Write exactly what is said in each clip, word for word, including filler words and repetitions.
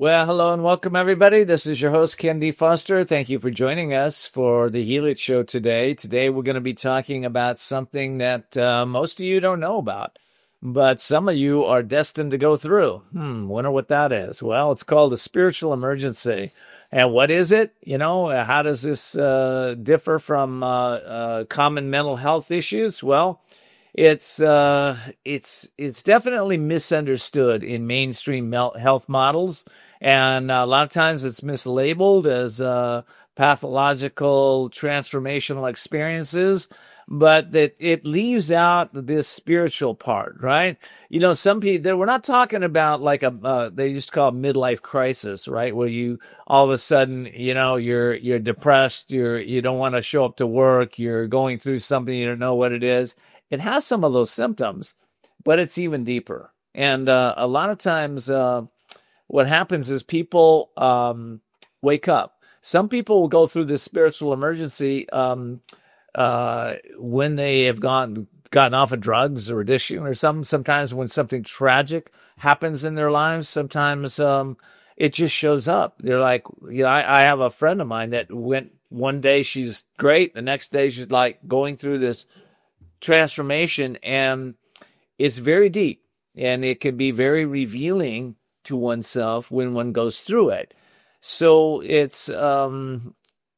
Well, hello and welcome, everybody. This is your host, Ken D. Foster. Thank you for joining us for the Heal It Show today. Today, we're going to be talking about something that uh, most of you don't know about, but some of you are destined to go through. Hmm, wonder what that is. Well, it's called a spiritual emergency. And what is it? You know, how does this uh, differ from uh, uh, common mental health issues? Well, It's uh, it's it's definitely misunderstood in mainstream health models, and a lot of times it's mislabeled as uh, pathological transformational experiences, but that it leaves out this spiritual part, right? You know, some people, we're not talking about like a uh, they used to call it midlife crisis, right? Where you all of a sudden, you know, you're you're depressed, you're you don't want to show up to work, you're going through something, you don't know what it is. It has some of those symptoms, but it's even deeper. And uh, a lot of times uh, what happens is people um, wake up. Some people will go through this spiritual emergency um, uh, when they have gone gotten off of drugs or addiction or something. Sometimes when something tragic happens in their lives, sometimes um, it just shows up. They're like, you know, I, I have a friend of mine that went one day, she's great. The next day, she's like going through this transformation, and it's very deep, and it can be very revealing to oneself when one goes through it. So it's um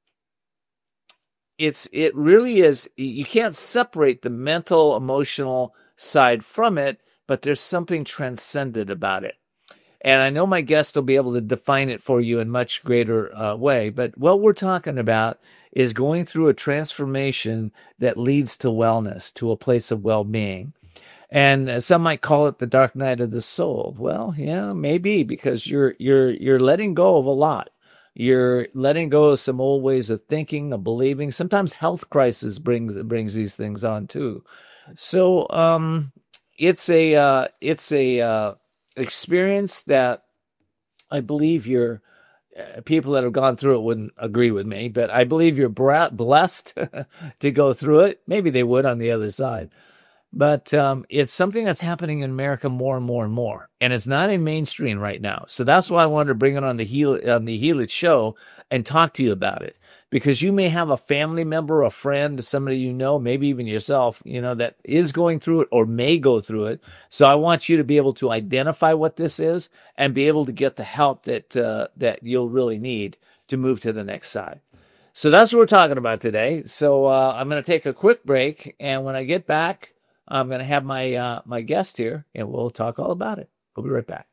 it's it really is, you can't separate the mental emotional side from it, but there's something transcendent about it. And I know my guest will be able to define it for you in much greater uh, way. But what we're talking about is going through a transformation that leads to wellness, to a place of well-being. And some might call it the dark night of the soul. Well, yeah, maybe, because you're you're you're letting go of a lot. You're letting go of some old ways of thinking, of believing. Sometimes health crisis brings brings these things on too. So um, it's a uh, it's a uh, experience that I believe you're, uh, people that have gone through it wouldn't agree with me, but I believe you're bra- blessed to go through it. Maybe they would on the other side. But um, it's something that's happening in America more and more and more, and it's not in mainstream right now. So that's why I wanted to bring it on the Heal on the Heal It Show and talk to you about it, because you may have a family member, a friend, somebody you know, maybe even yourself, you know, that is going through it or may go through it. So I want you to be able to identify what this is and be able to get the help that uh, that you'll really need to move to the next side. So that's what we're talking about today. So uh, I'm going to take a quick break, and when I get back, I'm going to have my uh, my guest here, and we'll talk all about it. We'll be right back.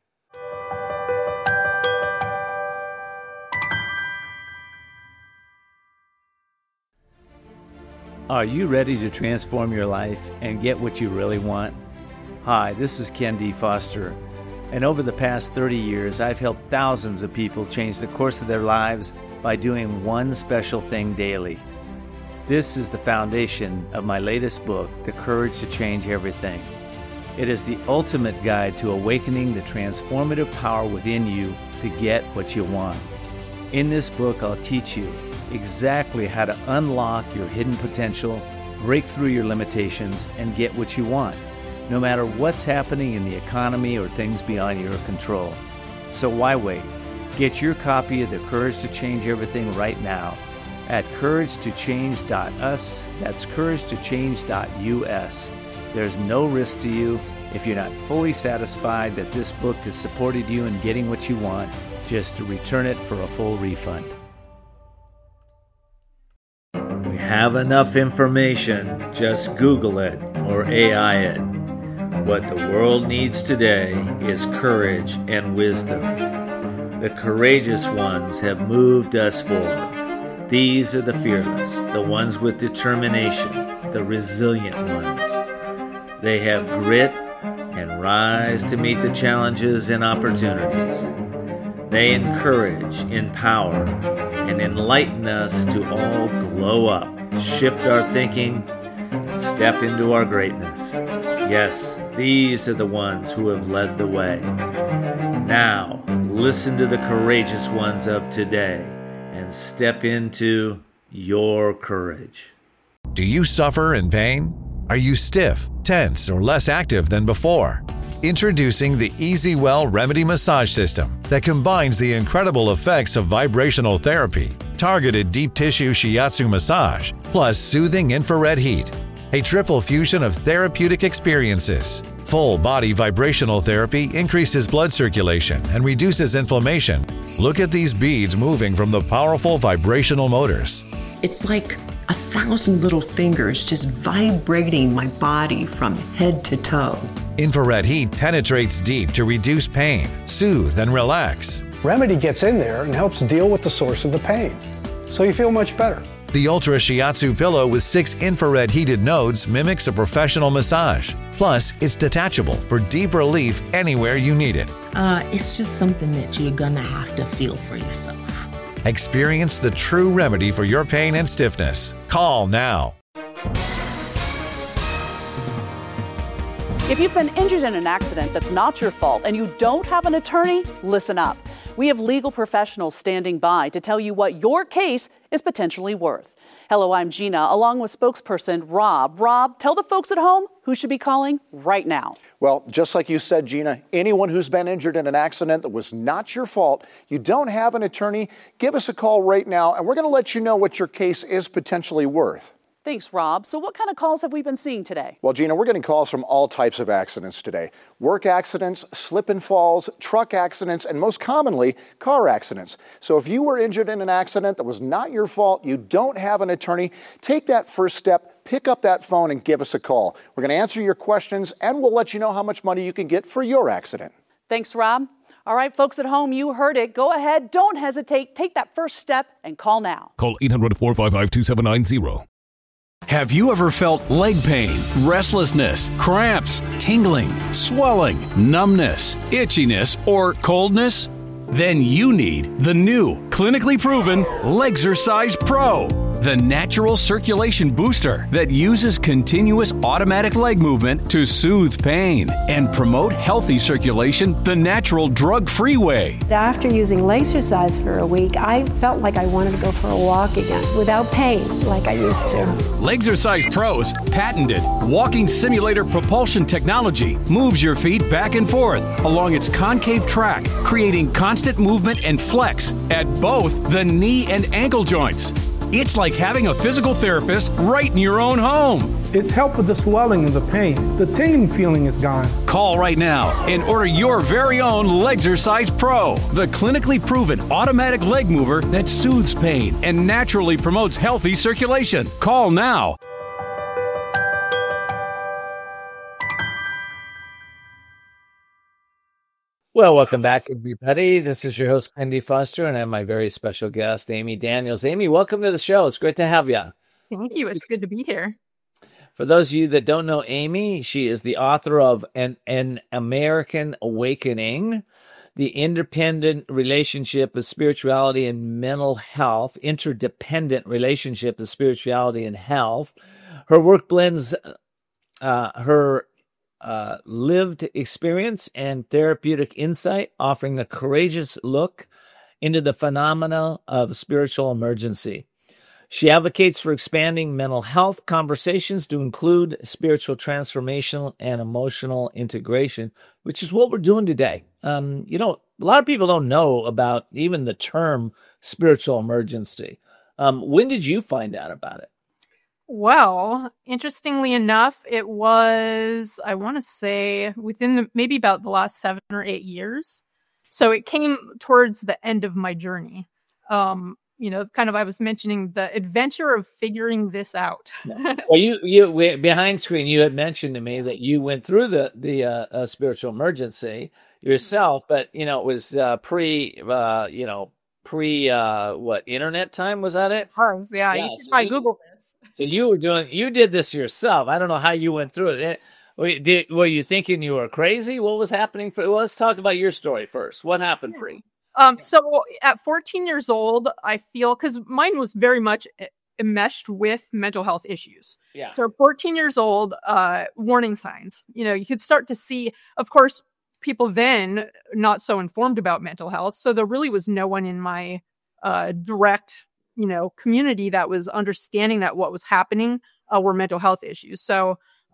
Are you ready to transform your life and get what you really want? Hi, this is Ken D. Foster, and over the past thirty years, I've helped thousands of people change the course of their lives by doing one special thing daily. This is the foundation of my latest book, The Courage to Change Everything. It is the ultimate guide to awakening the transformative power within you to get what you want. In this book, I'll teach you exactly how to unlock your hidden potential, break through your limitations, and get what you want, no matter what's happening in the economy or things beyond your control. So why wait? Get your copy of The Courage to Change Everything right now at courage to change dot u s. That's courage to change dot u s. There's no risk to you. If you're not fully satisfied that this book has supported you in getting what you want, just return it for a full refund. We have enough information. Just Google it or A I it. What the world needs today is courage and wisdom. The courageous ones have moved us forward. These are the fearless, the ones with determination, the resilient ones. They have grit and rise to meet the challenges and opportunities. They encourage, empower, and enlighten us to all glow up, shift our thinking, and step into our greatness. Yes, these are the ones who have led the way. Now, listen to the courageous ones of today and step into your courage. Do you suffer in pain? Are you stiff, tense, or less active than before? Introducing the EasyWell Remedy Massage System that combines the incredible effects of vibrational therapy, targeted deep tissue shiatsu massage, plus soothing infrared heat. A triple fusion of therapeutic experiences. Full body vibrational therapy increases blood circulation and reduces inflammation. Look at these beads moving from the powerful vibrational motors. It's like a thousand little fingers just vibrating my body from head to toe. Infrared heat penetrates deep to reduce pain, soothe, and relax. Remedy gets in there and helps deal with the source of the pain, so you feel much better. The Ultra Shiatsu pillow with six infrared heated nodes mimics a professional massage. Plus, it's detachable for deep relief anywhere you need it. Uh, it's just something that you're gonna have to feel for yourself. Experience the true remedy for your pain and stiffness. Call now. If you've been injured in an accident that's not your fault and you don't have an attorney, listen up. We have legal professionals standing by to tell you what your case is potentially worth. Hello, I'm Gina, along with spokesperson Rob. Rob, tell the folks at home who should be calling right now. Well, just like you said, Gina, anyone who's been injured in an accident that was not your fault, you don't have an attorney, give us a call right now, and we're going to let you know what your case is potentially worth. Thanks, Rob. So what kind of calls have we been seeing today? Well, Gina, we're getting calls from all types of accidents today. Work accidents, slip and falls, truck accidents, and most commonly, car accidents. So if you were injured in an accident that was not your fault, you don't have an attorney, take that first step, pick up that phone and give us a call. We're going to answer your questions and we'll let you know how much money you can get for your accident. Thanks, Rob. All right, folks at home, you heard it. Go ahead. Don't hesitate. Take that first step and call now. Call eight hundred, four five five, two seven nine zero. Have you ever felt leg pain, restlessness, cramps, tingling, swelling, numbness, itchiness, or coldness? Then you need the new, clinically proven Legzercise Pro, the natural circulation booster that uses continuous automatic leg movement to soothe pain and promote healthy circulation the natural drug-free way. After using Legzercise for a week, I felt like I wanted to go for a walk again without pain like I used to. Legzercise Pro's patented walking simulator propulsion technology moves your feet back and forth along its concave track, creating constant movement and flex at both the knee and ankle joints. It's like having a physical therapist right in your own home. It's helped with the swelling and the pain. The tingling feeling is gone. Call right now and order your very own Legzercise Pro, the clinically proven automatic leg mover that soothes pain and naturally promotes healthy circulation. Call now. Well, welcome back, everybody. This is your host, Ken D. Foster, and I have my very special guest, Amy Daniels. Amy, welcome to the show. It's great to have you. Thank you. It's good to be here. For those of you that don't know Amy, she is the author of An, An American Awakening, The Interdependent Relationship of Spirituality and Mental Health, Interdependent Relationship of Spirituality and Health. Her work blends uh, her Uh, lived experience and therapeutic insight, offering a courageous look into the phenomena of spiritual emergency. She advocates for expanding mental health conversations to include spiritual transformation and emotional integration, which is what we're doing today. Um, you know, a lot of people don't know about even the term spiritual emergency. Um, when did you find out about it? Well, interestingly enough, it was, I want to say, within the, maybe about the last seven or eight years. So it came towards the end of my journey. Um, you know, kind of, I was mentioning the adventure of figuring this out. Well, you, you behind screen, you had mentioned to me that you went through the the uh, uh, spiritual emergency yourself, but you know, it was uh, pre, uh, you know, pre uh, what internet time, was that it? Hers, yeah. yeah You can so probably Google this. So you were doing, you did this yourself. I don't know how you went through it. it did, were you thinking you were crazy? What was happening for? Well, let's talk about your story first. What happened for you? Um, so at fourteen years old, I feel, because mine was very much enmeshed with mental health issues. Yeah. So fourteen years old, uh, warning signs. You know, you could start to see, of course, people then not so informed about mental health. So there really was no one in my uh, direct, you know, community that was understanding that what was happening uh, were mental health issues. So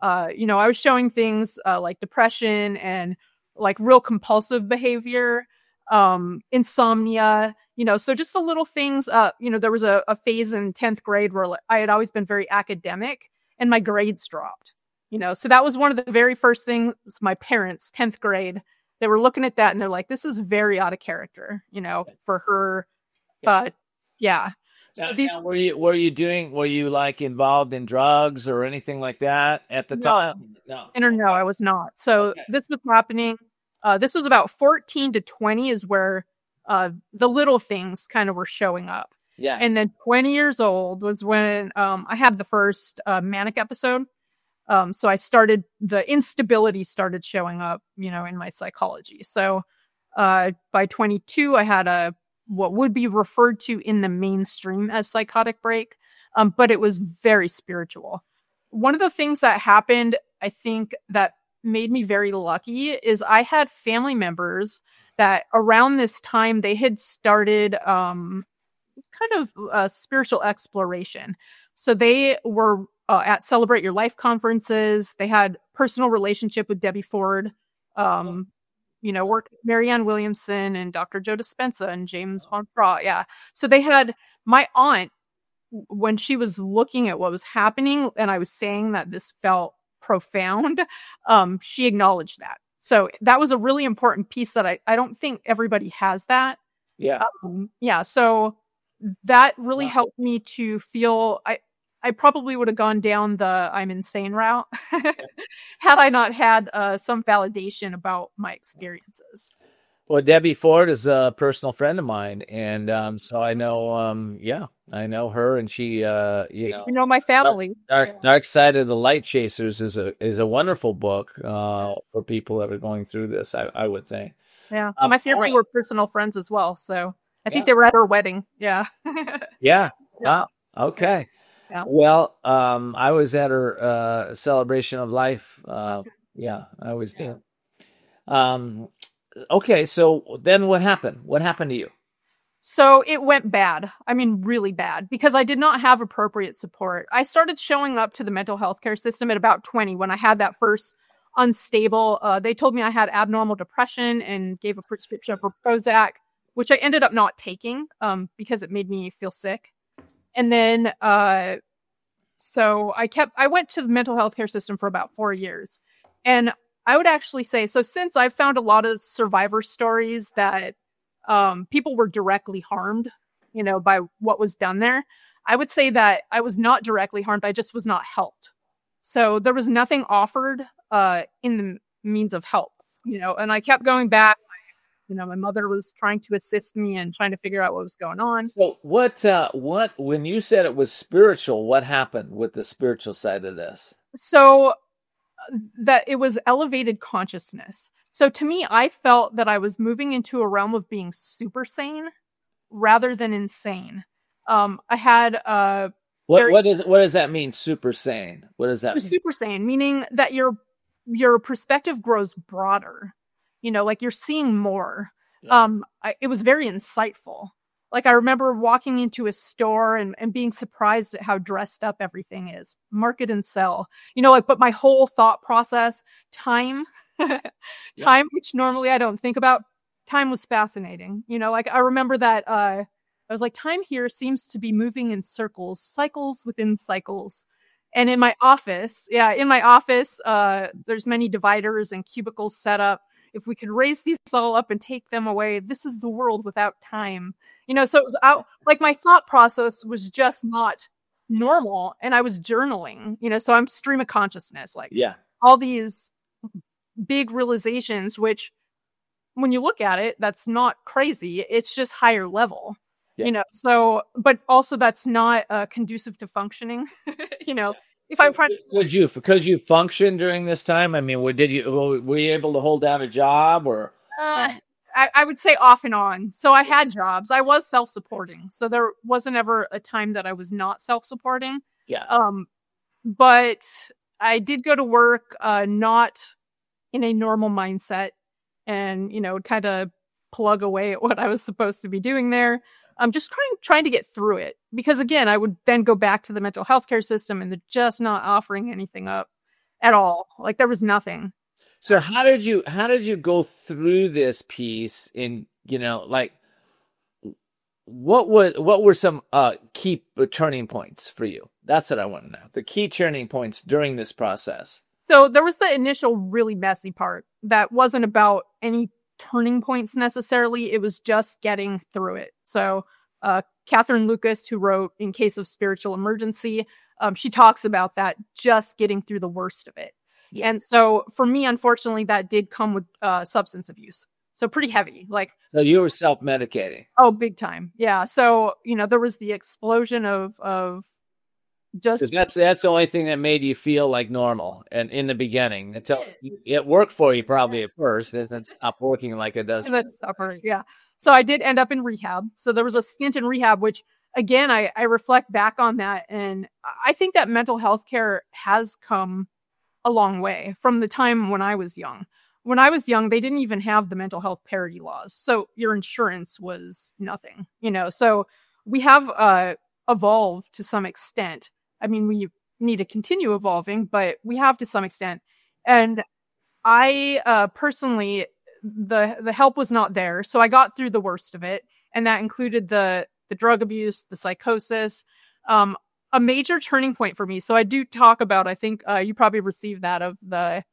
Uh, you know, I was showing things uh, like depression and like real compulsive behavior, um, insomnia, you know, so just the little things. Uh, you know, there was a, a phase in tenth grade where I had always been very academic and my grades dropped, you know, so that was one of the very first things my parents, tenth grade, they were looking at that and they're like, this is very out of character, you know, for her. But yeah. Now, So these now, were you were you doing were you like involved in drugs or anything like that at the No. time? No. And or no, I was not. So Okay. this was happening. Uh, this was about fourteen to twenty is where uh, the little things kind of were showing up. Yeah. And then twenty years old was when um, I had the first uh, manic episode. Um, so I started, the instability started showing up, you know, in my psychology. So uh, by twenty-two, I had a, what would be referred to in the mainstream as psychotic break, um, but it was very spiritual. One of the things that happened, I think, that made me very lucky is I had family members that around this time they had started um, kind of a spiritual exploration. So they were uh, at Celebrate Your Life conferences. They had personal relationship with Debbie Ford, um, you know, worked with Marianne Williamson and Doctor Joe Dispenza and James Von Fra. Yeah. So they had my aunt, when she was looking at what was happening and I was saying that this felt profound, um, she acknowledged that. So that was a really important piece that I, I don't think everybody has that. Yeah. Um, yeah. So that really Wow. helped me to feel, I, I probably would have gone down the I'm insane route had I not had uh, some validation about my experiences. Well, Debbie Ford is a personal friend of mine, and um, so I know, um, yeah, I know her, and she, uh, you know, You know, my family. Dark Dark Side of the Light Chasers is a is a wonderful book uh, for people that are going through this. I, I would think. Yeah. Um, my family all right. were personal friends as well. So I think Yeah. they were at her wedding. Yeah. Yeah. Wow. Okay. Yeah. Well, um, I was at her uh, celebration of life. Uh, yeah, I was there. Um, okay. So then, what happened? What happened to you? So it went bad. I mean, really bad, because I did not have appropriate support. I started showing up to the mental health care system at about twenty when I had that first unstable. Uh, they told me I had abnormal depression and gave a prescription for Prozac, which I ended up not taking um, because it made me feel sick. And then, uh, so I kept, I went to the mental health care system for about four years. And I would actually say, so since I've found a lot of survivor stories that um, people were directly harmed, you know, by what was done there, I would say that I was not directly harmed. I just was not helped. So there was nothing offered uh, in the means of help, you know, and I kept going back. You know, my mother was trying to assist me and trying to figure out what was going on. So what? Uh, what? When you said it was spiritual, what happened with the spiritual side of this? So uh, that it was elevated consciousness. So to me, I felt that I was moving into a realm of being super sane rather than insane. Um, I had uh, What? very- What is? What does that mean? Super sane. What does that mean? super sane, meaning that your your perspective grows broader. You know, like you're seeing more. Um, I, it was very insightful. Like I remember walking into a store and, and being surprised at how dressed up everything is. Market and sell. You know, like, but my whole thought process, time, time, which normally I don't think about, time was fascinating. You know, like I remember that uh, I was like, time here seems to be moving in circles, cycles within cycles. And in my office, yeah, in my office, uh, there's many dividers and cubicles set up. If we could raise these all up and take them away, this is the world without time. You know, so it was out, like my thought process was just not normal. And I was journaling, you know, so I'm stream of consciousness, like Yeah. all these big realizations, which when you look at it, that's not crazy. It's just higher level, Yeah. you know, so, but also that's not uh, conducive to functioning, you know. If I'm trying to, Could you could you function during this time? I mean, what did you were you able to hold down a job or? uh, I, I would say off and on. So I had jobs. I was self-supporting. So there wasn't ever a time that I was not self-supporting. Yeah. Um, but I did go to work, uh, not in a normal mindset, and you know, kind of plug away at what I was supposed to be doing there. I'm just trying trying to get through it, because again, I would then go back to the mental health care system and they're just not offering anything up. at all. Like there was nothing. So how did you how did you go through this piece in, you know, like what would what were some uh, key turning points for you? That's what I want to know. The key turning points during this process. So there was the initial really messy part that wasn't about any turning points necessarily. It was just getting through it. So uh, Catherine Lucas, who wrote In Case of Spiritual Emergency, um, she talks about that, just getting through the worst of it. Yeah. And so for me, unfortunately, that did come with uh, substance abuse. So pretty heavy. Like, so you were self-medicating. Oh, big time. Yeah. So, you know, there was the explosion of, of just. That's, that's the only thing that made you feel like normal. And in the beginning, until it worked for you probably at first, and then stopped working like it does. That's upper, yeah. So I did end up in rehab. So there was a stint in rehab, which again, I, I reflect back on that. And I think that mental health care has come a long way from the time when I was young. When I was young, they didn't even have the mental health parity laws. So your insurance was nothing, you know? So we have uh, evolved to some extent. I mean, we need to continue evolving, but we have to some extent. And I uh, personally, the the help was not there. So I got through the worst of it. And that included the, the drug abuse, the psychosis, um, a major turning point for me. So I do talk about, I think uh, you probably received that, of the,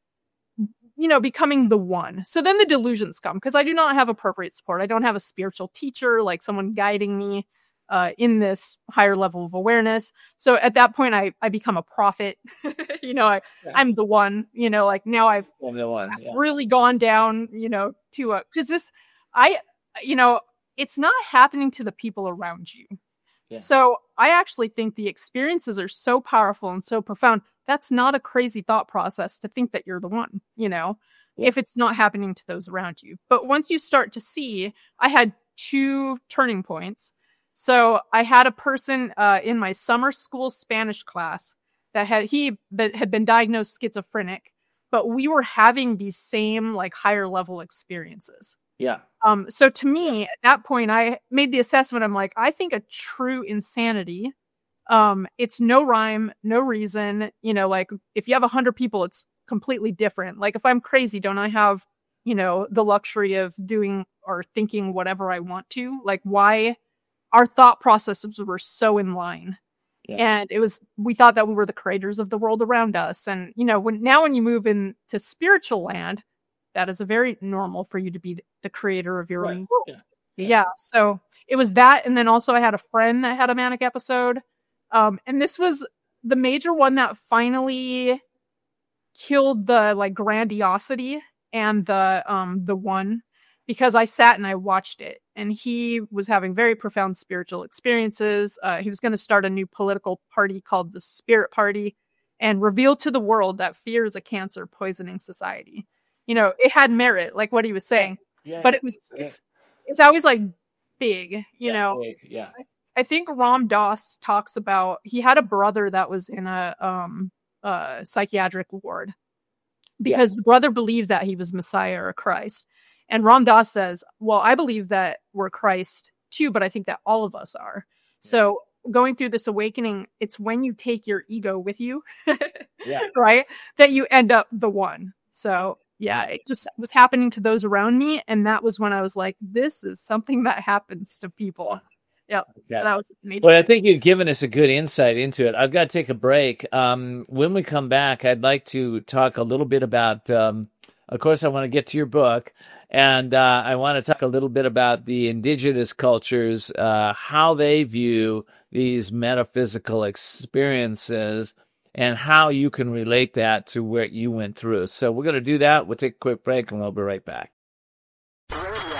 you know, becoming the one. So then the delusions come because I do not have appropriate support. I don't have a spiritual teacher, like someone guiding me uh, in this higher level of awareness. So at that point, I, I become a prophet. you know, I, yeah. I'm the one, you know, like now I've, I'm the one. I've Yeah. really gone down, you know, to a, because this, I, you know, it's not happening to the people around you. Yeah. So I actually think the experiences are so powerful and so profound. That's not a crazy thought process to think that you're the one, you know, yeah. if it's not happening to those around you. But once you start to see, I had two turning points. So I had a person uh, in my summer school Spanish class that had, he had been diagnosed schizophrenic, but we were having these same like higher level experiences. Yeah. Um, so to me, at that point, I made the assessment. I'm like, I think a true insanity, um, it's no rhyme, no reason, you know, like if you have a hundred people, it's completely different. Like if I'm crazy, don't I have, you know, the luxury of doing or thinking whatever I want to? Like why our thought processes were so in line. Yeah. And it was, we thought that we were the creators of the world around us. And, you know, when now when you move into spiritual land, that is a very normal for you to be the creator of your right. own world. Yeah. Yeah. yeah. So it was that. And then also I had a friend that had a manic episode. Um, and this was the major one that finally killed the like grandiosity and the, um, the one, because I sat and I watched it and he was having very profound spiritual experiences. Uh, he was going to start a new political party called the Spirit Party and reveal to the world that fear is a cancer poisoning society. You know, it had merit, like what he was saying, yeah, but it was, it's, it's always like big, you yeah, know, big, yeah. I, I think Ram Dass talks about, he had a brother that was in a, um, uh, psychiatric ward because yeah. the brother believed that he was Messiah or Christ. And Ram Dass says, well, I believe that we're Christ too, but I think that all of us are. Yeah. So going through this awakening, it's when you take your ego with you, yeah. right? That you end up the one. So yeah, it just was happening to those around me. And that was when I was like, this is something that happens to people. Yep. Yeah. So that was major. Well, I think you've given us a good insight into it. I've got to take a break. Um, when we come back, I'd like to talk a little bit about, um, of course, I want to get to your book. And uh, I want to talk a little bit about the indigenous cultures, uh, how they view these metaphysical experiences, and how you can relate that to what you went through. So we're going to do that. We'll take a quick break, and we'll be right back. U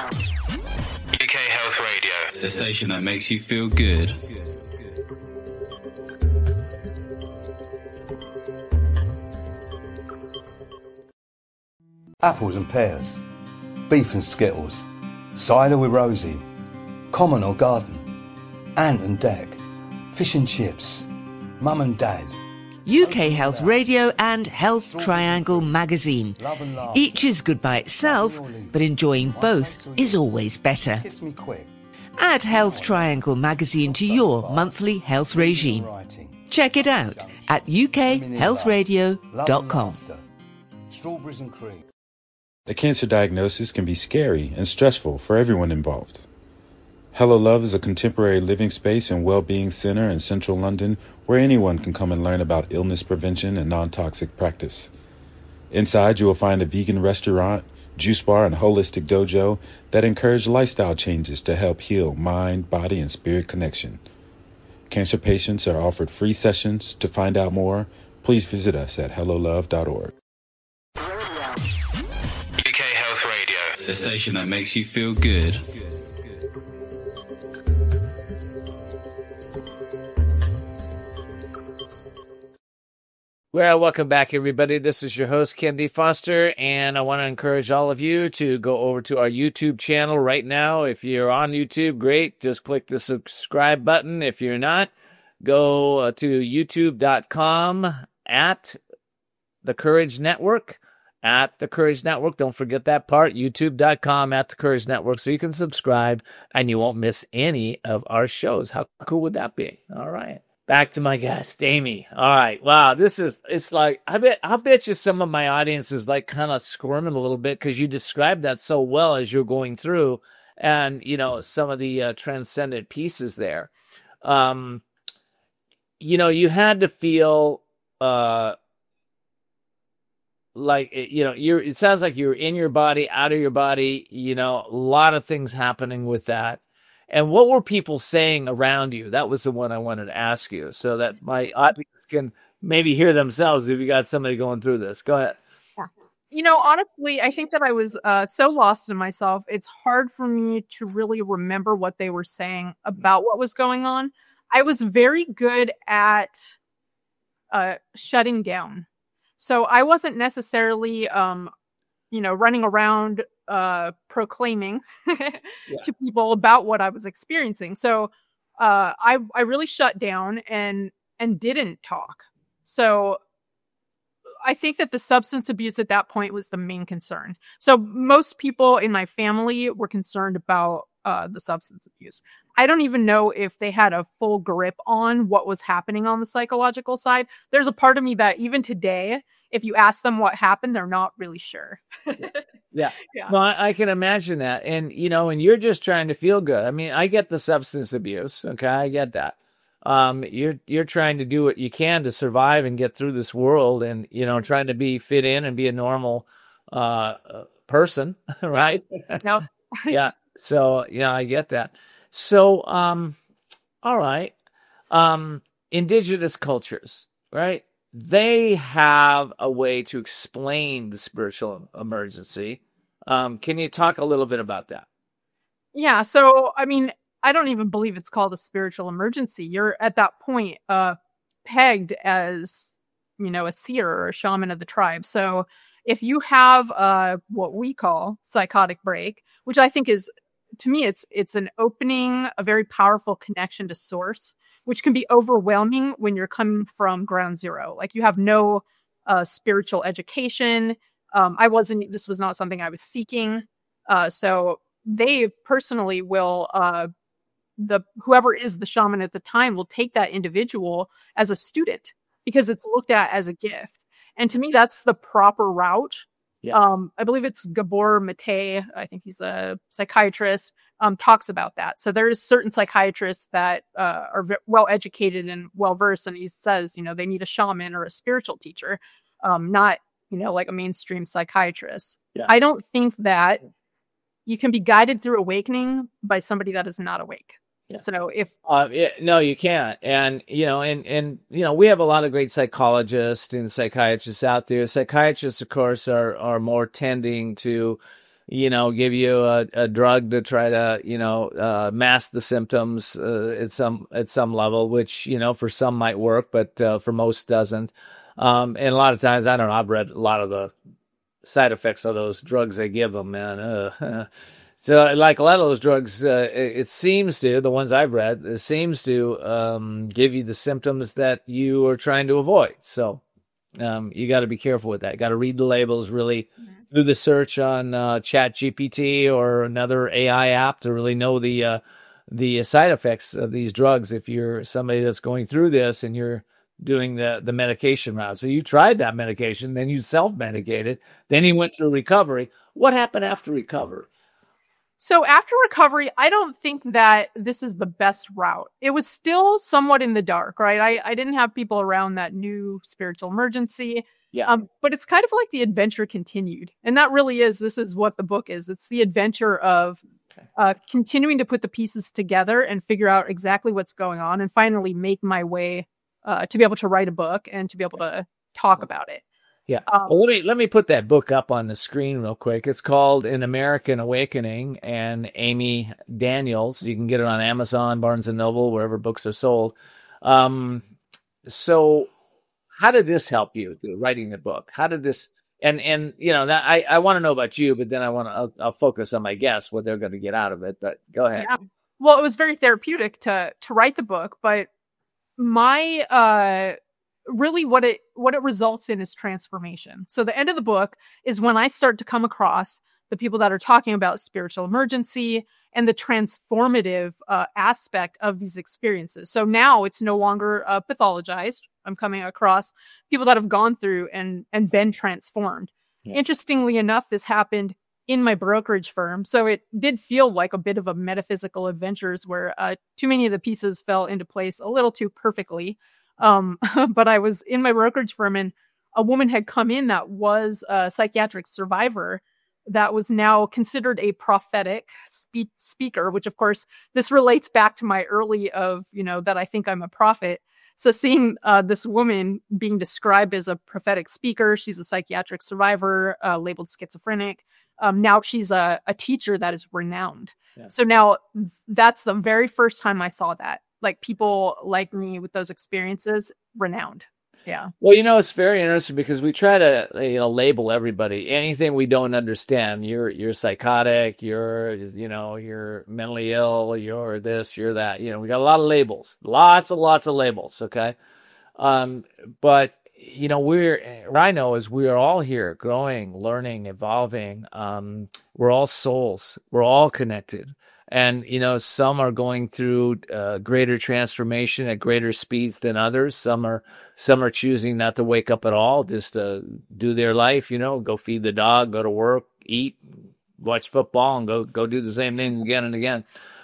K Health Radio, the station that makes you feel good. Apples and pears, beef and skittles, cider with Rosie, common or garden, ant and deck, fish and chips, mum and dad. U K Health Radio and Health Triangle magazine. Each is good by itself, but enjoying both is always better. Add Health Triangle magazine to your monthly health regime. Check it out at u k health radio dot com. Strawberries and cream. A cancer diagnosis can be scary and stressful for everyone involved. Hello Love is a contemporary living space and well-being center in central London where anyone can come and learn about illness prevention and non-toxic practice. Inside, you will find a vegan restaurant, juice bar, and holistic dojo that encourage lifestyle changes to help heal mind, body, and spirit connection. Cancer patients are offered free sessions. To find out more, please visit us at hello love dot org. U K Health Radio, the station that makes you feel good. Well, welcome back, everybody. This is your host, Ken D. Foster, and I want to encourage all of you to go over to our YouTube channel right now. If you're on YouTube, great. Just click the subscribe button. If you're not, go uh, to youtube dot com at The Courage Network. At The Courage Network. Don't forget that part. youtube dot com at The Courage Network, so you can subscribe and you won't miss any of our shows. How cool would that be? All right. Back to my guest, Amy. All right. Wow. This is, it's like, I bet, I bet you some of my audience is like kind of squirming a little bit because you described that so well as you're going through and, you know, some of the uh, transcendent pieces there. Um, you know, you had to feel, uh, like, you know, you're, it sounds like you're in your body, out of your body, you know, a lot of things happening with that. And what were people saying around you? That was the one I wanted to ask you so that my audience can maybe hear themselves if you got somebody going through this. Go ahead. Yeah. You know, honestly, I think that I was uh, so lost in myself. It's hard for me to really remember what they were saying about what was going on. I was very good at uh, shutting down. So I wasn't necessarily, um, you know, running around uh, proclaiming yeah. to people about what I was experiencing. So uh, I I really shut down and and didn't talk. So I think that the substance abuse at that point was the main concern. So most people in my family were concerned about uh, the substance abuse. I don't even know if they had a full grip on what was happening on the psychological side. There's a part of me that even today, if you ask them what happened, they're not really sure. Yeah. Yeah. Well, I, I can imagine that. And, you know, and you're just trying to feel good. I mean, I get the substance abuse. Okay. I get that. Um, you're, you're trying to do what you can to survive and get through this world and, you know, trying to be fit in and be a normal, uh, person. Right. No. Yeah. So, yeah, I get that. So, um, all right. Um, indigenous cultures, right? They have a way to explain the spiritual emergency. Um, can you talk a little bit about that? Yeah. So, I mean, I don't even believe it's called a spiritual emergency. You're at that point uh, pegged as, you know, a seer or a shaman of the tribe. So if you have uh, what we call psychotic break, which I think is, to me, it's it's an opening, a very powerful connection to source, which can be overwhelming when you're coming from ground zero. Like you have no uh, spiritual education. Um, I wasn't, this was not something I was seeking. Uh, so they personally will, uh, the whoever is the shaman at the time will take that individual as a student because it's looked at as a gift. And to me, that's the proper route. Yeah. Um, I believe it's Gabor Mate, I think he's a psychiatrist, um, talks about that. So there's certain psychiatrists that uh, are v- well educated and well versed, and he says, you know, they need a shaman or a spiritual teacher, um, not, you know, like a mainstream psychiatrist. Yeah. I don't think that you can be guided through awakening by somebody that is not awake. Yeah. So if uh, yeah, no, you can't, and you know, and and you know, we have a lot of great psychologists and psychiatrists out there. Psychiatrists, of course, are are more tending to, you know, give you a, a drug to try to, you know, uh, mask the symptoms uh, at some at some level, which, you know, for some might work, but uh, for most doesn't. Um, and a lot of times, I don't know, I've read a lot of the side effects of those drugs they give them, man. Uh, So like a lot of those drugs, uh, it, it seems to, the ones I've read, it seems to um, give you the symptoms that you are trying to avoid. So um, you got to be careful with that. You got to read the labels, really mm-hmm. do the search on uh, Chat G P T or another A I app to really know the uh, the side effects of these drugs. If you're somebody that's going through this and you're doing the, the medication route. So you tried that medication, then you self-medicated, then you went through recovery. What happened after recovery? So after recovery, I don't think that this is the best route. It was still somewhat in the dark, right? I, I didn't have people around that knew spiritual emergency. Yeah. Um, but it's kind of like the adventure continued. And that really is, this is what the book is. It's the adventure of uh, continuing to put the pieces together and figure out exactly what's going on and finally make my way uh, to be able to write a book and to be able to talk about it. Yeah. Um, well, let me let me put that book up on the screen real quick. It's called An American Awakening, and Amy Daniels. You can get it on Amazon, Barnes and Noble, wherever books are sold. Um, so, how did this help you writing the book? How did this? And and you know that I, I want to know about you, but then I want to I'll, I'll focus on my guests, what they're going to get out of it. But go ahead. Yeah. Well, it was very therapeutic to to write the book, but my uh. really what it what it results in is transformation. So the end of the book is when I start to come across the people that are talking about spiritual emergency and the transformative uh, aspect of these experiences. So now it's no longer uh, pathologized. I'm coming across people that have gone through and and been transformed. Yeah. Interestingly enough, this happened in my brokerage firm. So it did feel like a bit of a metaphysical adventures where uh, too many of the pieces fell into place a little too perfectly. Um, but I was in my brokerage firm and a woman had come in that was a psychiatric survivor that was now considered a prophetic spe- speaker, which of course, this relates back to my early of, you know, that I think I'm a prophet. So seeing uh, this woman being described as a prophetic speaker, she's a psychiatric survivor, uh, labeled schizophrenic. Um, now she's a, a teacher that is renowned. Yeah. So now that's the very first time I saw that. Like people like me with those experiences, renowned. Yeah. Well, you know, it's very interesting because we try to, you know, label everybody. Anything we don't understand, you're you're psychotic, you're, you know, you're mentally ill, you're this, you're that. You know, we got a lot of labels, lots and lots of labels. Okay, um, but you know, we're what I know is we are all here, growing, learning, evolving. Um, we're all souls. We're all connected. And, you know, some are going through uh, greater transformation at greater speeds than others. Some are some are choosing not to wake up at all, just to do their life, you know, go feed the dog, go to work, eat, watch football, and go go do the same thing again and again.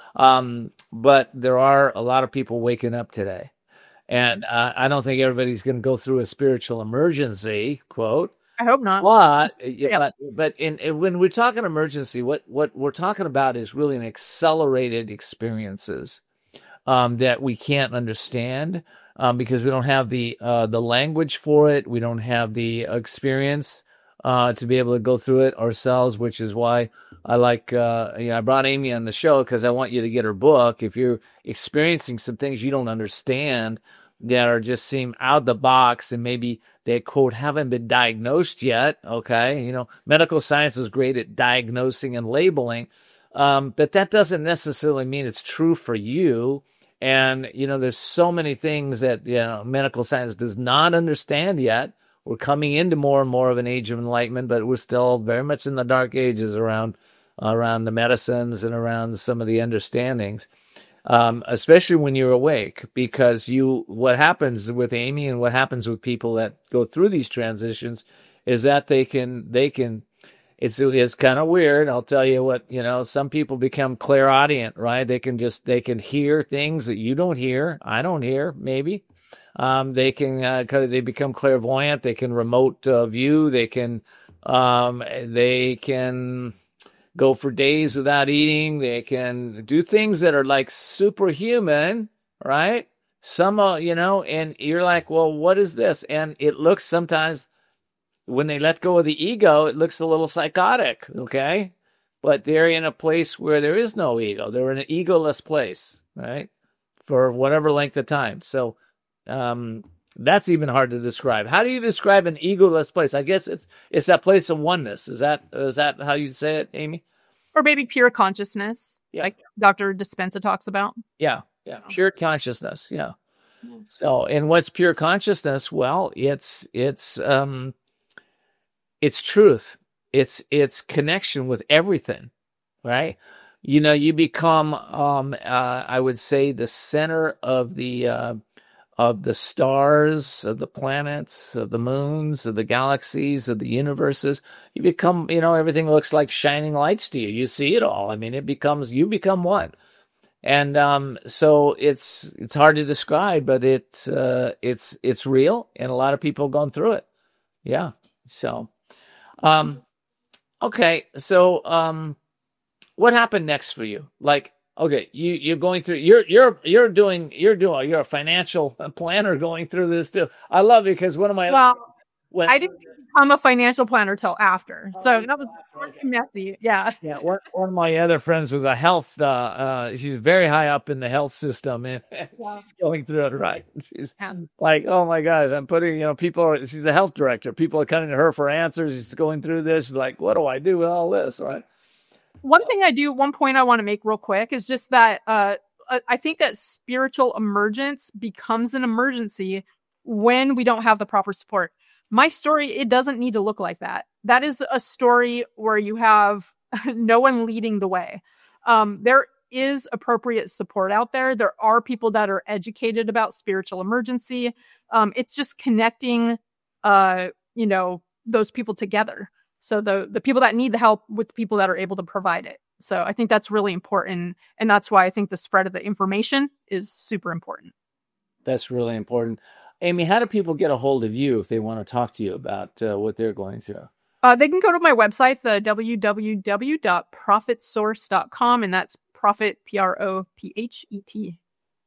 Um, but there are a lot of people waking up today. And uh, I don't think everybody's going to go through a spiritual emergency, quote. I hope not. But, yeah. but, but in, in, when we're talking emergency, what, what we're talking about is really an accelerated experiences um, that we can't understand um, because we don't have the uh, the language for it. We don't have the experience uh, to be able to go through it ourselves, which is why I like, uh, you know, I brought Amy on the show because I want you to get her book. If you're experiencing some things you don't understand that are just seem out of the box and maybe they, quote, haven't been diagnosed yet, okay? You know, medical science is great at diagnosing and labeling, um, but that doesn't necessarily mean it's true for you. And, you know, there's so many things that, you know, medical science does not understand yet. We're coming into more and more of an age of enlightenment, but we're still very much in the dark ages around, around the medicines and around some of the understandings. Um, especially when you're awake, because you, what happens with Amy and what happens with people that go through these transitions is that they can, they can, it's, it's kind of weird. I'll tell you what, you know, some people become clairaudient, right? They can just, they can hear things that you don't hear. I don't hear, maybe. Um, they can, uh, they become clairvoyant. They can remote uh, view. They can, um, they can, go for days without eating. They can do things that are like superhuman, right? Some, uh, you know, and you're like, well, what is this? And it looks sometimes, when they let go of the ego, it looks a little psychotic, okay? But they're in a place where there is no ego. They're in an egoless place, right? For whatever length of time. So um, that's even hard to describe. How do you describe an egoless place? I guess it's it's that place of oneness. Is that is that how you say it, Amy? Or maybe pure consciousness, yeah. Like Doctor Dispenza talks about. Yeah, yeah, pure consciousness. Yeah. yeah. So, and what's pure consciousness? Well, it's it's um, it's truth. It's it's connection with everything, right? You know, you become, um, uh, I would say, the center of the uh, of the stars, of the planets, of the moons, of the galaxies, of the universes. You become, you know, everything looks like shining lights to you. You see it all. I mean, it becomes, you become one. And um, so it's it's hard to describe, but it's uh, it's it's real, and a lot of people going through it. Yeah. So, um, okay. So, um, what happened next for you? Like, okay, you you're going through. You're you're you're doing. You're doing. You're a financial planner going through this too. I love it because one of my well, when, I didn't become a financial planner till after, so that was messy. Yeah. Yeah. One, one of my other friends was a health. Uh, uh, she's very high up in the health system, and yeah. she's going through it right. She's yeah. like, oh my gosh, I'm putting. You know, people. Are, she's a health director. People are coming to her for answers. She's going through this. She's like, what do I do with all this? Right. One thing I do, one point I want to make real quick is just that uh, I think that spiritual emergence becomes an emergency when we don't have the proper support. My story, it doesn't need to look like that. That is a story where you have no one leading the way. Um, there is appropriate support out there. There are people that are educated about spiritual emergency. Um, it's just connecting, uh, you know, those people together. So the the people that need the help with the people that are able to provide it. So I think that's really important. And that's why I think the spread of the information is super important. That's really important. Amy, how do people get a hold of you if they want to talk to you about uh, what they're going through? Uh, they can go to my website, the w w w dot profit source dot com, and that's profit, P R O P H E T.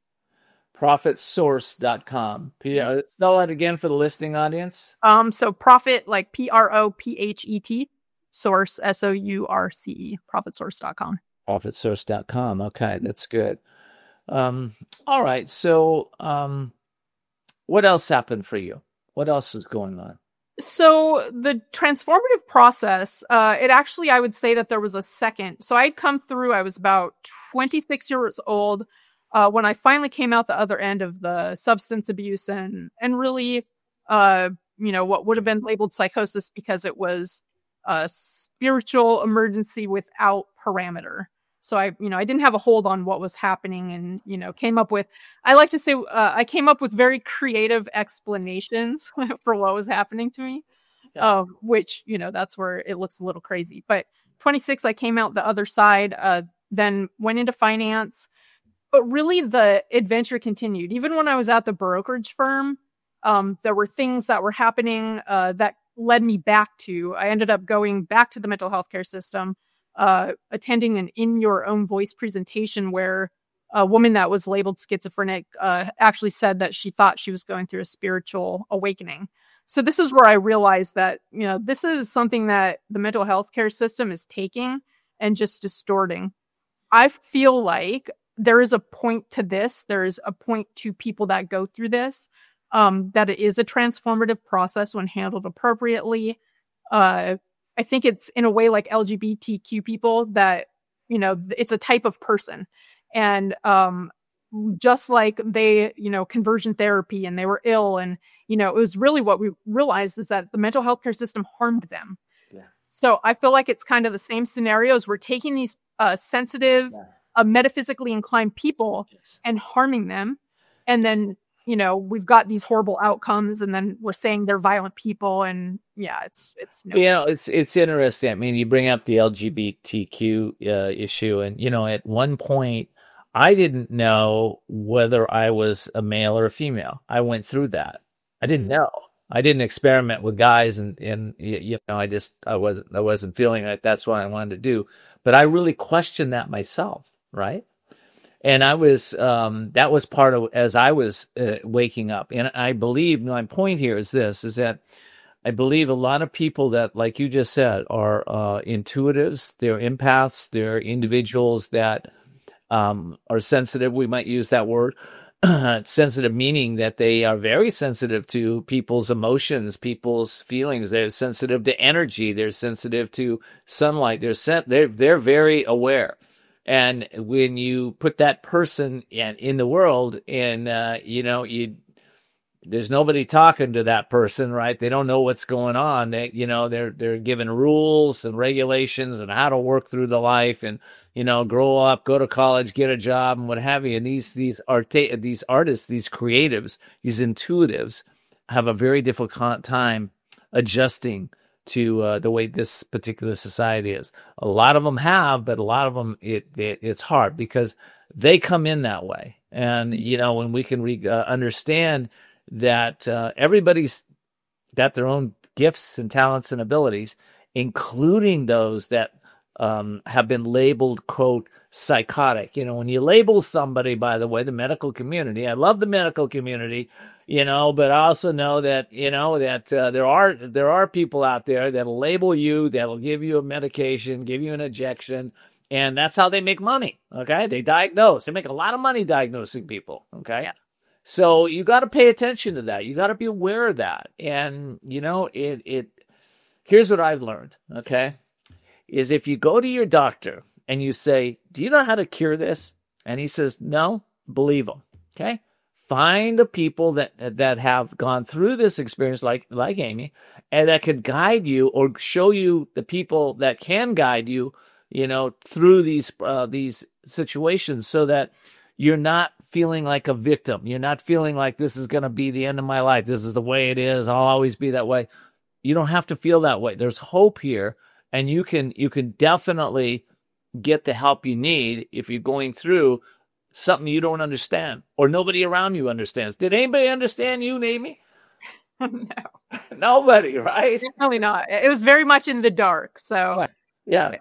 profit source dot com. P- uh, spell that again for the listening audience. Um, so profit, like P R O P H E T, source, S O U R C E, profit source dot com. profit source dot com. Okay, that's good. Um, all right, so um, what else happened for you? What else is going on? So the transformative process, uh, it actually, I would say that there was a second. So I'd come through, I was about twenty-six years old uh, when I finally came out the other end of the substance abuse and, and really, uh, you know, what would have been labeled psychosis because it was a spiritual emergency without parameter. So I, you know, I didn't have a hold on what was happening and, you know, came up with, I like to say, uh, I came up with very creative explanations for what was happening to me, yeah. um, which, you know, that's where it looks a little crazy. But twenty-six, I came out the other side, uh, then went into finance, but really the adventure continued. Even when I was at the brokerage firm, um, there were things that were happening uh, that led me back to, I ended up going back to the mental health care system. Uh, attending an In Your Own Voice presentation where a woman that was labeled schizophrenic uh, actually said that she thought she was going through a spiritual awakening. So this is where I realized that, you know, this is something that the mental health care system is taking and just distorting. I feel like there is a point to this. There is a point to people that go through this, um, that it is a transformative process when handled appropriately. Uh, I think it's in a way like L G B T Q people that, you know, it's a type of person. And um, just like they, you know, conversion therapy and they were ill. And, you know, it was really what we realized is that the mental health care system harmed them. Yeah. So I feel like it's kind of the same scenarios. We're taking these uh, sensitive, yeah. uh, metaphysically inclined people yes. and harming them. And then, you know, we've got these horrible outcomes and then we're saying they're violent people. And yeah, it's, it's, no. You know, it's, it's interesting. I mean, you bring up the L G B T Q uh, issue and, you know, at one point I didn't know whether I was a male or a female. I went through that. I didn't know. I didn't experiment with guys and, and, you know, I just, I wasn't, I wasn't feeling like that's what I wanted to do, but I really questioned that myself. Right. And I was, um, that was part of, as I was uh, waking up. And I believe, my point here is this, is that I believe a lot of people that, like you just said, are uh, intuitives, they're empaths, they're individuals that um, are sensitive, we might use that word, sensitive meaning that they are very sensitive to people's emotions, people's feelings, they're sensitive to energy, they're sensitive to sunlight, they're sen- they're, they're very aware. And when you put that person in, in the world and, uh, you know, you there's nobody talking to that person, right? They don't know what's going on. They, you know, they're they're given rules and regulations and how to work through the life and, you know, grow up, go to college, get a job, and what have you. And these these art these artists, these creatives, these intuitives, have a very difficult time adjusting to uh, the way this particular society is. A lot of them have, but a lot of them it, it it's hard because they come in that way. And you know, when we can re- uh, understand that uh, everybody's got their own gifts and talents and abilities, including those that um, have been labeled, quote, psychotic. You know, when you label somebody, by the way, the medical community, I love the medical community, you know, but I also know that, you know, that uh, there are there are people out there that'll label you, that'll give you a medication, give you an injection, and that's how they make money, okay? They diagnose. They make a lot of money diagnosing people, okay? Yeah. So you got to pay attention to that. You got to be aware of that. And, you know, it it. Here's what I've learned, okay, is if you go to your doctor and you say, do you know how to cure this? And he says, no, believe him, okay? Find the people that that have gone through this experience like, like Amy and that could guide you or show you the people that can guide you, you know, through these uh, these situations so that you're not feeling like a victim. You're not feeling like this is going to be the end of my life. This is the way it is. I'll always be that way. You don't have to feel that way. There's hope here, and you can you can definitely get the help you need if you're going through something you don't understand or nobody around you understands. Did anybody understand you, Amy? No. Nobody, right? Definitely not. It was very much in the dark. So right. Yeah.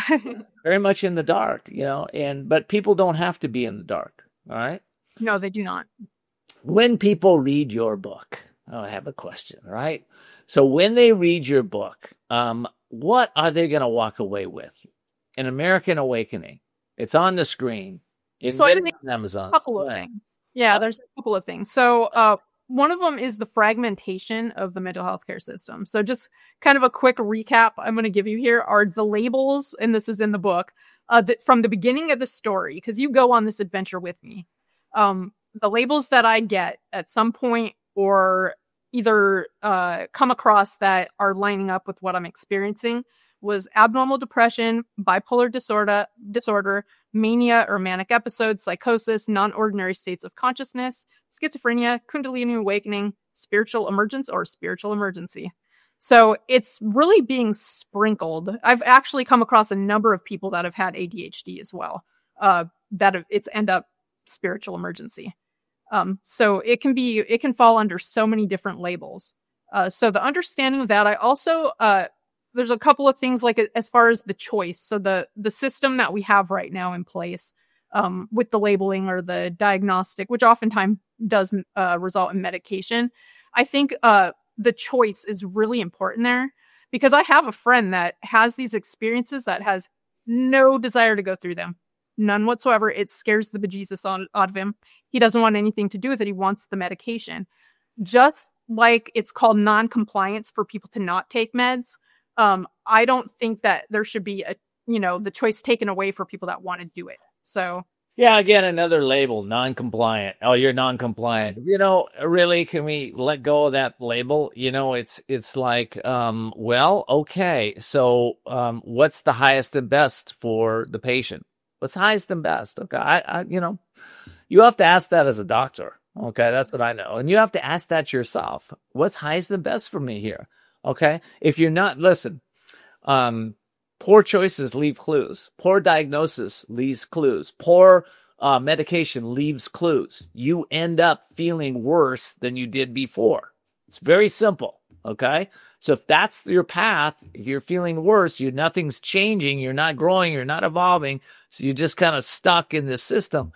Very much in the dark, you know, and but people don't have to be in the dark. All right. No, they do not. When people read your book, oh, I have a question, right? So when they read your book, um, what are they going to walk away with? An American Awakening. It's on the screen. You so can I get think it on Amazon. A couple of things. Yeah, there's a couple of things. So uh, one of them is the fragmentation of the mental health care system. So just kind of a quick recap I'm going to give you here are the labels, and this is in the book, uh, that from the beginning of the story, because you go on this adventure with me. Um, the labels that I get at some point or either uh, come across that are lining up with what I'm experiencing was abnormal depression, bipolar disorder, disorder, mania or manic episodes, psychosis, non-ordinary states of consciousness, schizophrenia, Kundalini awakening, spiritual emergence or spiritual emergency. So it's really being sprinkled. I've actually come across a number of people that have had A D H D as well, uh, that have, it's end up spiritual emergency. Um, so it can be, it can fall under so many different labels. Uh, so the understanding of that, I also, uh, there's a couple of things like as far as the choice. So the, the system that we have right now in place, um, with the labeling or the diagnostic, which oftentimes does, uh, result in medication. I think, uh, the choice is really important there because I have a friend that has these experiences that has no desire to go through them. None whatsoever. It scares the bejesus out of him. He doesn't want anything to do with it. He wants the medication. Just like it's called non-compliance for people to not take meds. Um, I don't think that there should be a, you know, the choice taken away for people that want to do it. So. Yeah, again, another label, non-compliant. Oh, you're non-compliant. You know, really, can we let go of that label? You know, it's it's like, um, well, okay, so um, what's the highest and best for the patient? What's highest and best? Okay, I, I, you know, you have to ask that as a doctor. Okay, that's what I know. And you have to ask that yourself. What's highest and best for me here? Okay, if you're not, listen, um, poor choices leave clues. Poor diagnosis leaves clues. Poor uh, medication leaves clues. You end up feeling worse than you did before. It's very simple, okay? So if that's your path, if you're feeling worse, you nothing's changing, you're not growing, you're not evolving, so you're just kind of stuck in this system,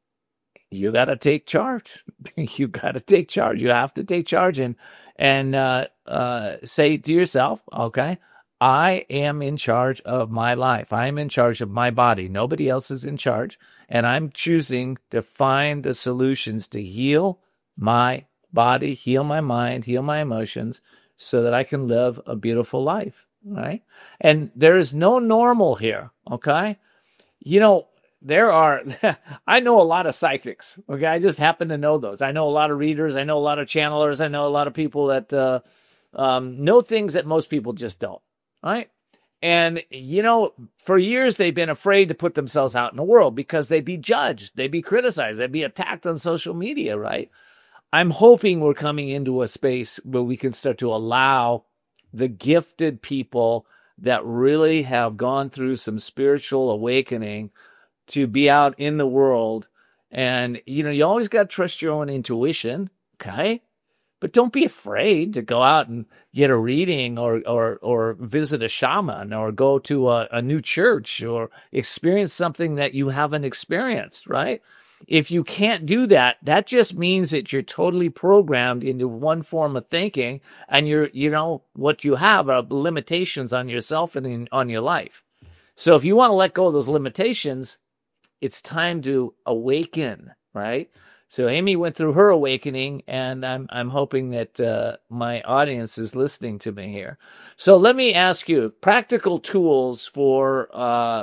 you got to take charge. You got to take charge. You have to take charge and, and uh, uh, say to yourself, okay, I am in charge of my life. I am in charge of my body. Nobody else is in charge. And I'm choosing to find the solutions to heal my body, heal my mind, heal my emotions so that I can live a beautiful life, right? And there is no normal here, okay? You know, there are, I know a lot of psychics. Okay. I just happen to know those. I know a lot of readers. I know a lot of channelers. I know a lot of people that uh, um, know things that most people just don't. Right. And, you know, for years, they've been afraid to put themselves out in the world because they'd be judged. They'd be criticized. They'd be attacked on social media. Right. I'm hoping we're coming into a space where we can start to allow the gifted people that really have gone through some spiritual awakening to be out in the world. And, you know, you always got to trust your own intuition. Okay. But don't be afraid to go out and get a reading or or or visit a shaman or go to a, a new church or experience something that you haven't experienced, right? If you can't do that, that just means that you're totally programmed into one form of thinking, and you're, you know, what you have are limitations on yourself and in, on your life. So if you want to let go of those limitations, it's time to awaken, right? So Amy went through her awakening, and I'm I'm hoping that uh, my audience is listening to me here. So let me ask you, practical tools for uh,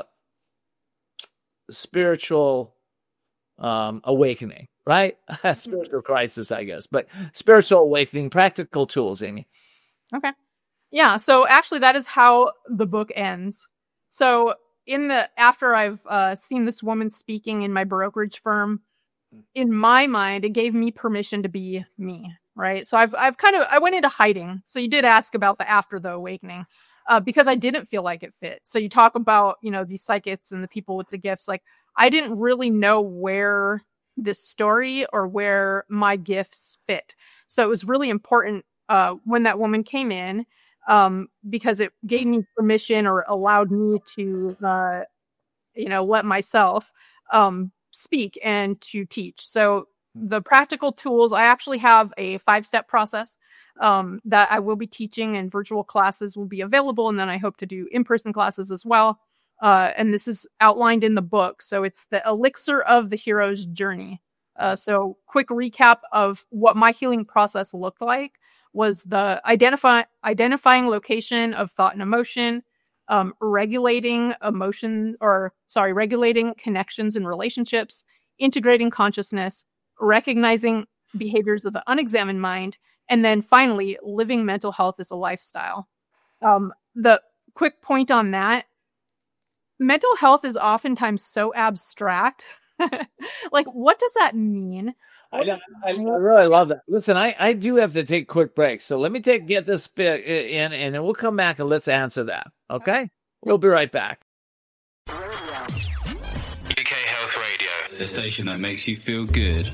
spiritual um, awakening, right? Spiritual crisis, I guess, but spiritual awakening, practical tools, Amy. Okay. Yeah, so actually that is how the book ends. So in the after I've uh, seen this woman speaking in my brokerage firm, in my mind, it gave me permission to be me, right? So I've I've kind of, I went into hiding. So you did ask about the after the awakening, uh, because I didn't feel like it fit. So you talk about, you know, these psychics and the people with the gifts. Like, I didn't really know where this story or where my gifts fit. So it was really important uh, when that woman came in, um, because it gave me permission or allowed me to, uh, you know, let myself um speak and to teach. So the practical tools, I actually have a five-step process um, that I will be teaching, and virtual classes will be available. And then I hope to do in-person classes as well. Uh, and this is outlined in the book. So it's the elixir of the hero's journey. Uh, so quick recap of what my healing process looked like was the identify identifying location of thought and emotion, Um, regulating emotion or sorry, regulating connections and relationships, integrating consciousness, recognizing behaviors of the unexamined mind, and then finally living mental health as a lifestyle. Um, the quick point on that, mental health is oftentimes so abstract. Like, what does that mean? I, I, I really love that. Listen, I, I do have to take a quick break. So let me take get this bit in, and then we'll come back and let's answer that. Okay? We'll be right back. U K Health Radio, the station that makes you feel good.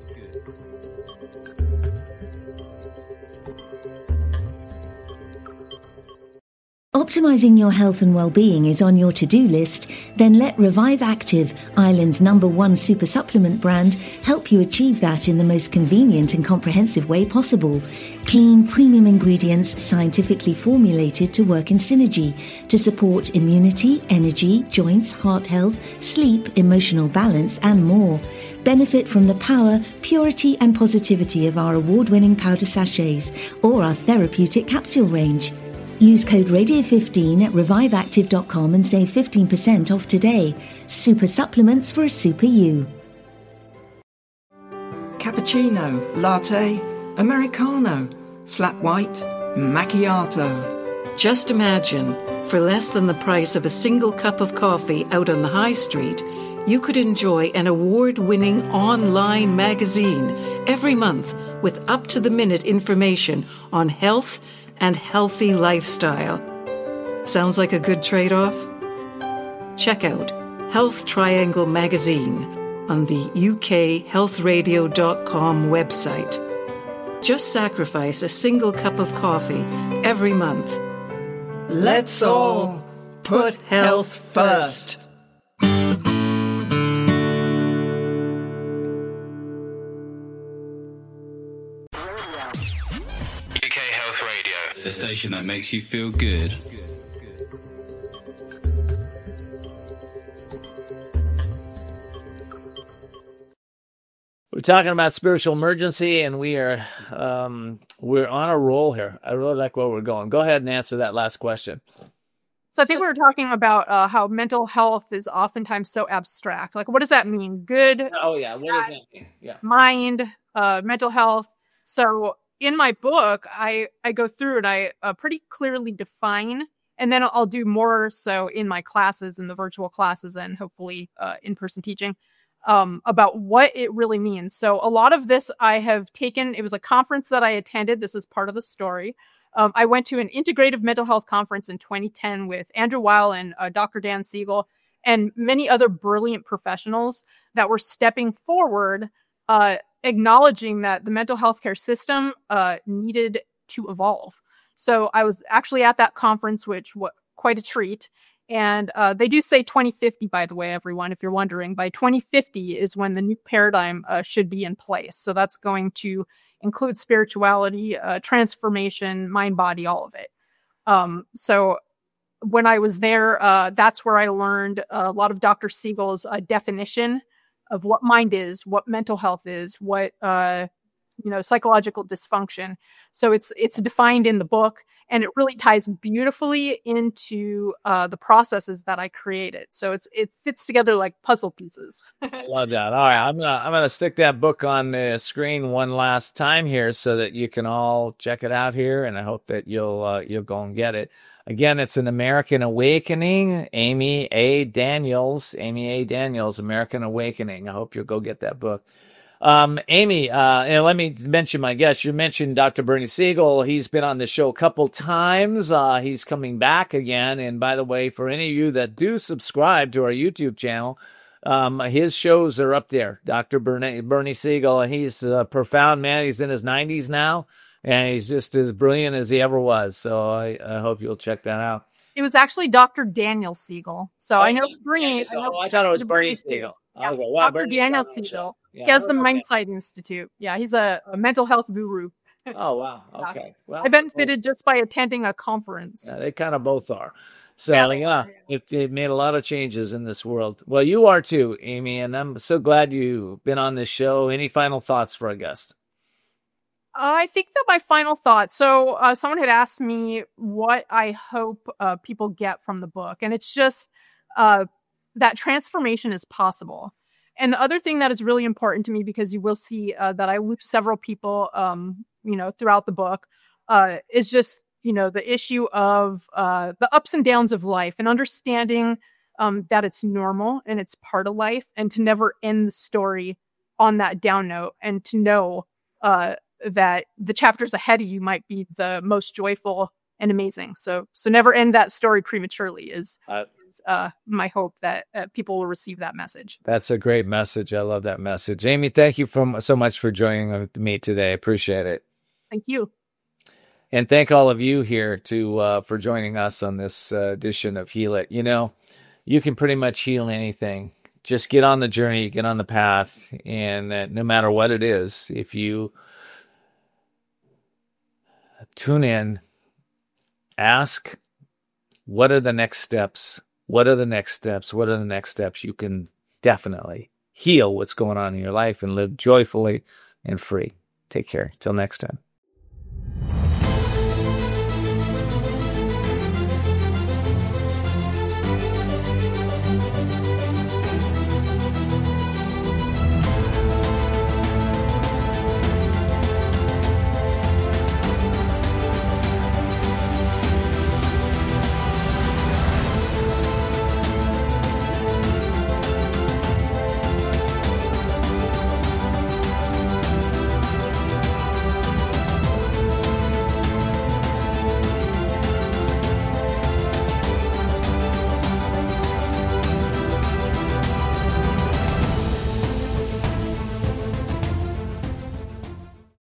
Optimizing your health and well-being is on your to-do list? Then let Revive Active, Ireland's number one super supplement brand, help you achieve that in the most convenient and comprehensive way possible. Clean, premium ingredients scientifically formulated to work in synergy to support immunity, energy, joints, heart health, sleep, emotional balance, and more. Benefit from the power, purity, and positivity of our award-winning powder sachets or our therapeutic capsule range. Use code radio fifteen at revive active dot com and save fifteen percent off today. Super supplements for a super you. Cappuccino, latte, Americano, flat white, macchiato. Just imagine, for less than the price of a single cup of coffee out on the high street, you could enjoy an award-winning online magazine every month with up-to-the-minute information on health and healthy lifestyle. Sounds like a good trade-off? Check out Health Triangle Magazine on the U K health radio dot com website. Just sacrifice a single cup of coffee every month. Let's all put health first. The station that makes you feel good. We're talking about spiritual emergency, and we are um, we're on a roll here. I really like where we're going. Go ahead and answer that last question. So I think we were talking about uh, how mental health is oftentimes so abstract. Like, what does that mean? Good. Oh yeah, what does that mean? Yeah. Mind, uh, mental health. So in my book, I I go through and I uh, pretty clearly define, and then I'll do more so in my classes, in the virtual classes, and hopefully uh, in-person teaching. Um, about what it really means. So a lot of this I have taken, it was a conference that I attended. This is part of the story. Um, I went to an integrative mental health conference in twenty ten with Andrew Weil and uh, Doctor Dan Siegel and many other brilliant professionals that were stepping forward, uh, acknowledging that the mental health care system uh, needed to evolve. So I was actually at that conference, which was quite a treat. And uh, they do say twenty fifty, by the way, everyone, if you're wondering. By twenty fifty is when the new paradigm uh, should be in place. So that's going to include spirituality, uh, transformation, mind, body, all of it. Um, so when I was there, uh, that's where I learned a lot of Doctor Siegel's uh, definition of what mind is, what mental health is, what uh, you know, psychological dysfunction. So it's it's defined in the book, and it really ties beautifully into uh, the processes that I created. So it's it fits together like puzzle pieces. Love that. All right, I'm gonna I'm gonna stick that book on the screen one last time here so that you can all check it out here, and I hope that you'll uh, you'll go and get it. Again, it's An American Awakening. Amy A. Daniels. Amy A. Daniels, American Awakening. I hope you'll go get that book. Um, Amy, uh, and let me mention my guest. You mentioned Doctor Bernie Siegel. He's been on the show a couple times. Uh, he's coming back again. And by the way, for any of you that do subscribe to our YouTube channel, um, his shows are up there. Doctor Bernie, Bernie Siegel, he's a profound man. He's in his nineties now, and he's just as brilliant as he ever was. So I, I hope you'll check that out. It was actually Doctor Daniel Siegel. So Oh, I know Bernie. so- I, know oh, I thought it was Bernie Siegel. Siegel. Yeah, Okay, wow, Doctor Bernie Daniel Siegel. Siegel. Yeah, He has the okay. Mindsight Institute. Yeah, he's a, a mental health guru. Oh, wow. Okay. Well, I benefited just by attending a conference. Yeah, they kind of both are. So, Yeah, yeah, they it, it made a lot of changes in this world. Well, you are too, Amy, and I'm so glad you've been on this show. Any final thoughts for a guest? I think that my final thought. So, uh, someone had asked me what I hope uh, people get from the book, and it's just uh, that transformation is possible. And the other thing that is really important to me, because you will see uh, that I loop several people, um, you know, throughout the book, uh, is just you know the issue of uh, the ups and downs of life, and understanding um, that it's normal and it's part of life, and to never end the story on that down note, and to know. Uh, that the chapters ahead of you might be the most joyful and amazing. So, so never end that story prematurely is, Uh, is uh, my hope that uh, people will receive that message. That's a great message. I love that message. Amy, thank you for, so much for joining me today. I appreciate it. Thank you. And thank all of you here to uh, for joining us on this uh, edition of Heal It. You know, you can pretty much heal anything. Just get on the journey, get on the path, and uh, no matter what it is, if you tune in, ask, what are the next steps? What are the next steps? What are the next steps? You can definitely heal what's going on in your life and live joyfully and free. Take care. Till next time.